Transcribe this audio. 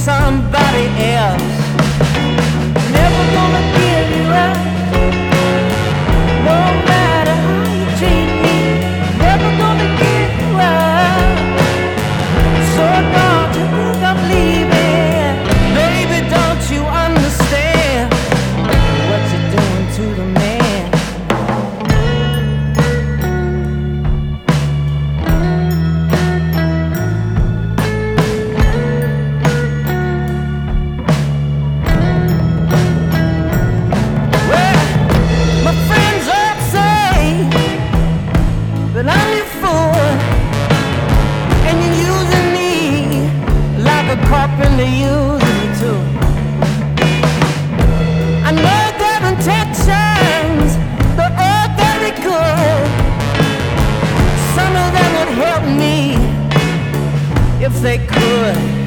somebody else. Never gonna give you up, no matter how you treat me. Never gonna give you up. So don't you think I'm leaving? Baby, don't you understand what you're doing to the man? But I'm your fool, and you're using me like a carpenter using me too. I know their intentions, but all very good. Some of them would help me if they could.